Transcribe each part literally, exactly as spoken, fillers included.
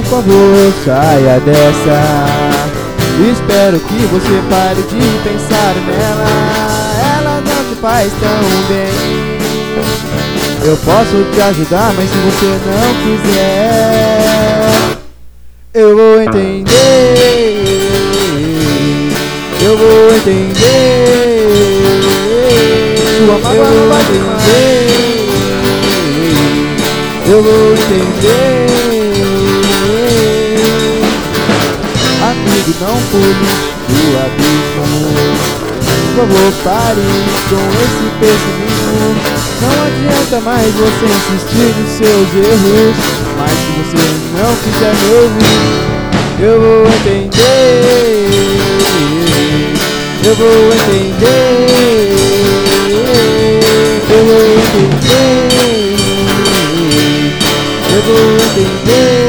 por favor, saia dessa. Espero que você pare de pensar nela. Ela não te faz tão bem. Eu posso te ajudar, mas se você não quiser, eu vou entender. Eu vou entender. Sua mágoa não vai entender. Eu vou entender. Amigo, não pule do abismo. Por favor, pare com esse pessimismo. Não adianta mais você insistir nos seus erros. Mas se você não quiser me ouvir, eu vou entender. Eu vou entender. Eu vou entender. Eu vou entender.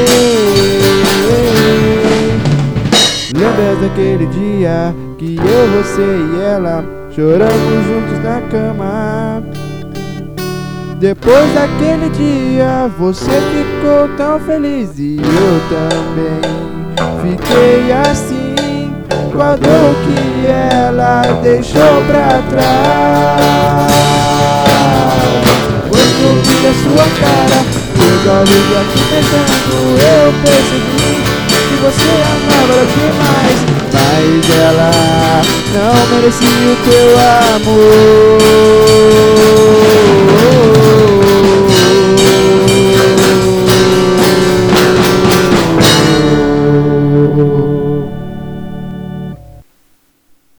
Lembra daquele dia que eu, você e ela choramos juntos na cama? Depois daquele dia você ficou tão feliz e eu também fiquei assim. Guardou o que ela deixou pra trás. Quando eu vi a sua cara, meus olhos aqui tentando, eu percebi que você amava ela demais, mas ela não merecia o teu amor.